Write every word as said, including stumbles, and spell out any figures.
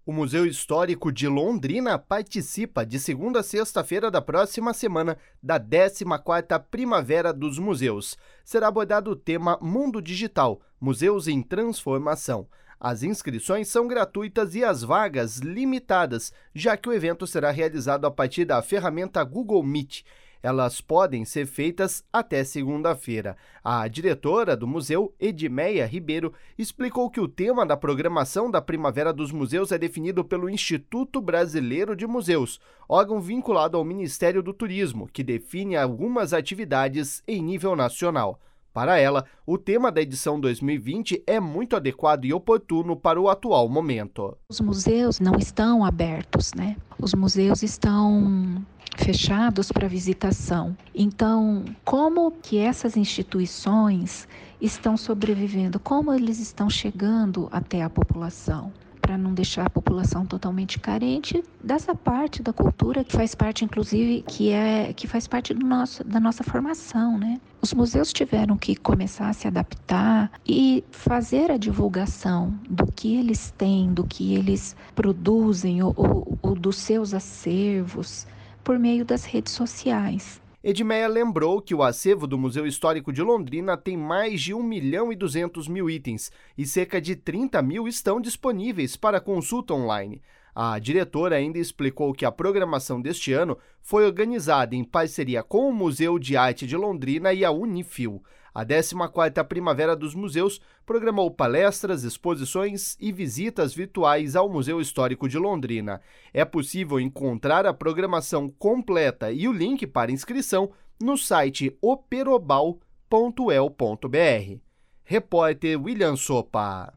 O Museu Histórico de Londrina participa de segunda a sexta-feira da próxima semana da décima quarta Primavera dos Museus. Será abordado o tema Mundo Digital, Museus em Transformação. As inscrições são gratuitas e as vagas limitadas, já que o evento será realizado a partir da ferramenta Google Meet. Elas podem ser feitas até segunda-feira. A diretora do museu, Edmeia Ribeiro, explicou que o tema da programação da Primavera dos Museus é definido pelo Instituto Brasileiro de Museus, órgão vinculado ao Ministério do Turismo, que define algumas atividades em nível nacional. Para ela, o tema da edição dois mil e vinte é muito adequado e oportuno para o atual momento. Os museus não estão abertos, né? Os museus estão fechados para visitação. Então, como que essas instituições estão sobrevivendo? Como eles estão chegando até a população? Para não deixar a população totalmente carente dessa parte da cultura que faz parte, inclusive, que é que faz parte do nosso, da nossa formação, né? Os museus tiveram que começar a se adaptar e fazer a divulgação do que eles têm, do que eles produzem ou, ou, ou dos seus acervos por meio das redes sociais. Edmeia lembrou que o acervo do Museu Histórico de Londrina tem mais de um milhão e duzentos mil itens e cerca de trinta mil estão disponíveis para consulta online. A diretora ainda explicou que a programação deste ano foi organizada em parceria com o Museu de Arte de Londrina e a Unifil. A décima quarta Primavera dos Museus programou palestras, exposições e visitas virtuais ao Museu Histórico de Londrina. É possível encontrar a programação completa e o link para inscrição no site operobal ponto el ponto br. Repórter William Sopa.